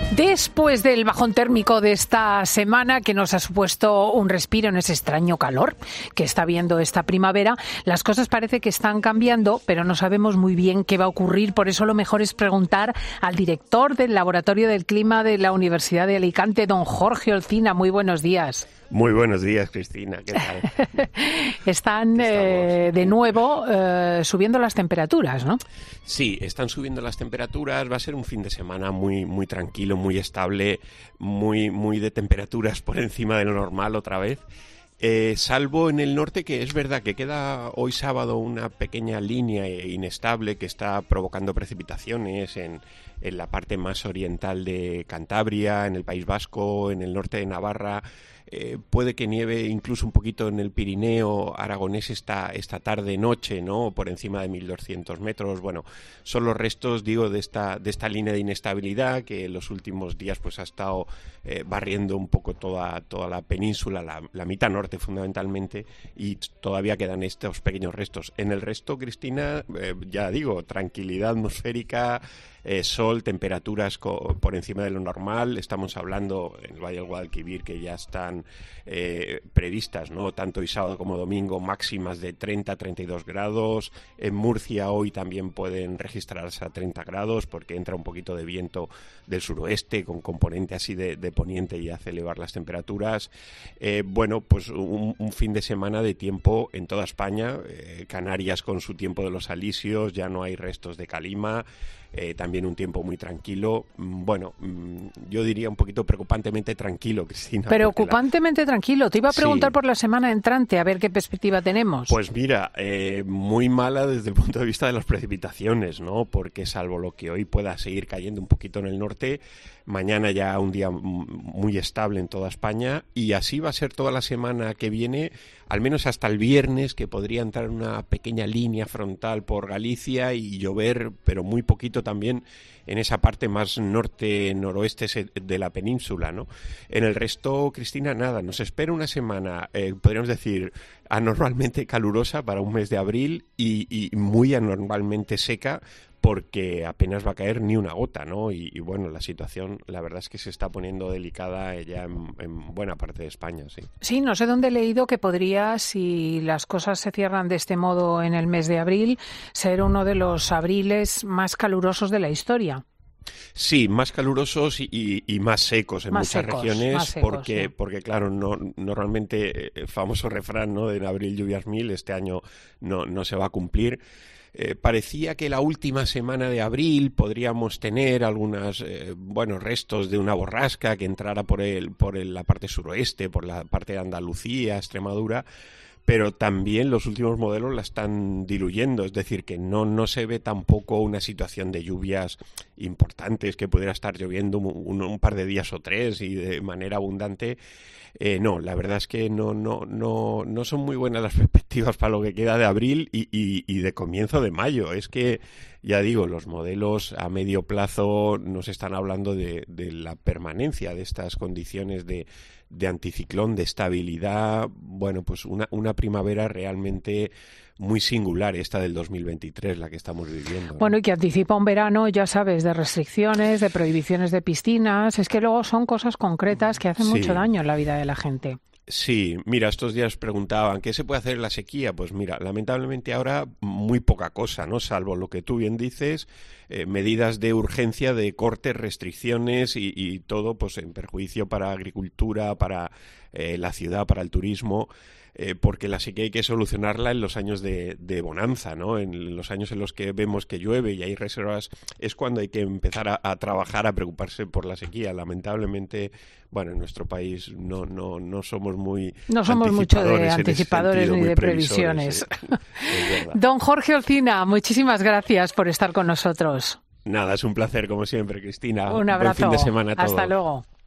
Después del bajón térmico de esta semana que nos ha supuesto un respiro en ese extraño calor que está viendo esta primavera, las cosas parece que están cambiando, pero no sabemos muy bien qué va a ocurrir. Por eso lo mejor es preguntar al director del Laboratorio del Clima de la Universidad de Alicante, don Jorge Olcina. Muy buenos días. Muy buenos días, Cristina. ¿Qué tal? Están de nuevo subiendo las temperaturas, ¿no? Sí, están subiendo las temperaturas. Va a ser un fin de semana muy tranquilo, muy estable, muy de temperaturas por encima de lo normal otra vez. Salvo en el norte, que es verdad que queda hoy sábado una pequeña línea inestable que está provocando precipitaciones en la parte más oriental de Cantabria, en el País Vasco, en el norte de Navarra. Puede que nieve incluso un poquito en el Pirineo aragonés esta tarde-noche, ¿no? Por encima de 1.200 metros. Bueno, son los restos, digo, de esta línea de inestabilidad que en los últimos días pues ha estado barriendo un poco toda la península, la mitad norte fundamentalmente, y todavía quedan estos pequeños restos. En el resto, Cristina, ya digo, tranquilidad atmosférica, sol, temperaturas por encima de lo normal. Estamos hablando en el Valle del Guadalquivir que ya están previstas, ¿no? Tanto hoy sábado como domingo, máximas de 30-32 grados. En Murcia hoy también pueden registrarse a 30 grados porque entra un poquito de viento del suroeste con componente así de poniente y hace elevar las temperaturas. Bueno, pues un fin de semana de tiempo en toda España. Canarias con su tiempo de los alisios, ya no hay restos de calima. También un tiempo muy tranquilo. Bueno, yo diría un poquito preocupantemente tranquilo, Cristina. Preocupantemente tranquilo. Te iba a preguntar por la semana entrante, a ver qué perspectiva tenemos. Pues mira, muy mala desde el punto de vista de las precipitaciones, ¿no? Porque salvo lo que hoy pueda seguir cayendo un poquito en el norte, mañana ya un día muy estable en toda España, y así va a ser toda la semana que viene, al menos hasta el viernes, que podría entrar una pequeña línea frontal por Galicia y llover, pero muy poquito también en esa parte más norte-noroeste de la península, ¿no? En el resto, Cristina, nada, nos espera una semana, podríamos decir, anormalmente calurosa para un mes de abril y muy anormalmente seca, porque apenas va a caer ni una gota, ¿no? Y bueno, la situación, la verdad es que se está poniendo delicada ya en buena parte de España, sí. Sí, no sé dónde he leído que podría, si las cosas se cierran de este modo en el mes de abril, ser uno de los abriles más calurosos de la historia. Sí, más calurosos y más secos en muchas regiones, porque claro, normalmente el famoso refrán, ¿no?, de en abril lluvias mil, este año no se va a cumplir. Parecía que la última semana de abril podríamos tener algunos restos de una borrasca que entrara por la parte suroeste, por la parte de Andalucía, Extremadura, pero también los últimos modelos la están diluyendo, es decir, que no se ve tampoco una situación de lluvias importantes, que pudiera estar lloviendo un par de días o tres y de manera abundante. No, la verdad es que no son muy buenas las perspectivas para lo que queda de abril y de comienzo de mayo. Es que, ya digo, los modelos a medio plazo nos están hablando de la permanencia de estas condiciones de anticiclón, de estabilidad. Bueno, pues una primavera realmente muy singular, esta del 2023, la que estamos viviendo, ¿no? Bueno, y que anticipa un verano, ya sabes, de restricciones, de prohibiciones de piscinas. Es que luego son cosas concretas que hacen mucho daño en la vida de la gente. Sí, mira, estos días preguntaban, ¿qué se puede hacer en la sequía? Pues mira, lamentablemente ahora muy poca cosa, ¿no? Salvo lo que tú bien dices, medidas de urgencia, de cortes, restricciones y todo pues en perjuicio para la agricultura, para la ciudad, para el turismo. Porque la sequía hay que solucionarla en los años de bonanza, ¿no? En los años en los que vemos que llueve y hay reservas, es cuando hay que empezar a trabajar, a preocuparse por la sequía. Lamentablemente, bueno, en nuestro país no somos muy no somos mucho de anticipadores ni de previsiones. Don Jorge Olcina, muchísimas gracias por estar con nosotros. Nada, es un placer como siempre, Cristina. Un abrazo. Buen fin de semana a todos. Hasta luego.